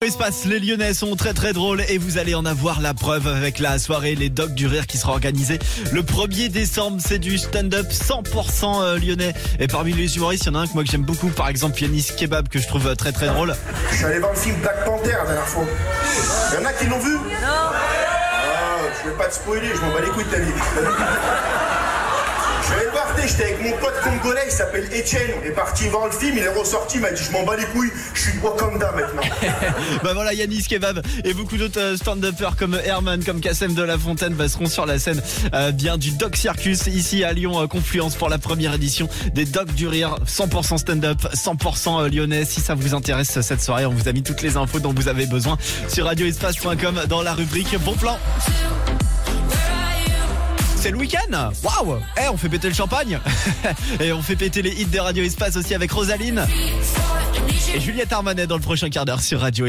Espace, les Lyonnais sont très très drôles et vous allez en avoir la preuve avec la soirée Les Dogs du Rire qui sera organisée le 1er décembre. C'est du stand-up 100% lyonnais. Et parmi les humoristes, il y en a un que moi que j'aime beaucoup, par exemple Yanis Kebab, que je trouve très très drôle. Je suis allé voir le film Black Panther la dernière fois. Il y en a qui l'ont vu? Non. Je vais pas te spoiler, je m'en bats les couilles de ta vie. Je vais voir, j'étais avec mon pote congolais, il s'appelle Etienne. On est parti voir le film, il est ressorti, il m'a dit je m'en bats les couilles, je suis Wakanda maintenant. Bah voilà, Yanis Kebab et beaucoup d'autres stand-uppers comme Herman, comme Kassem de la Fontaine seront sur la scène bien du Dog Circus ici à Lyon Confluence pour la première édition des Dogs du Rire, 100% stand-up, 100% lyonnais. Si ça vous intéresse cette soirée, on vous a mis toutes les infos dont vous avez besoin sur radioespace.com dans la rubrique Bon Plan. C'est le week-end. Waouh. On fait péter le champagne. Et on fait péter les hits de Radio Espace aussi avec Rosaline et Juliette Armanet dans le prochain quart d'heure sur Radio Espace.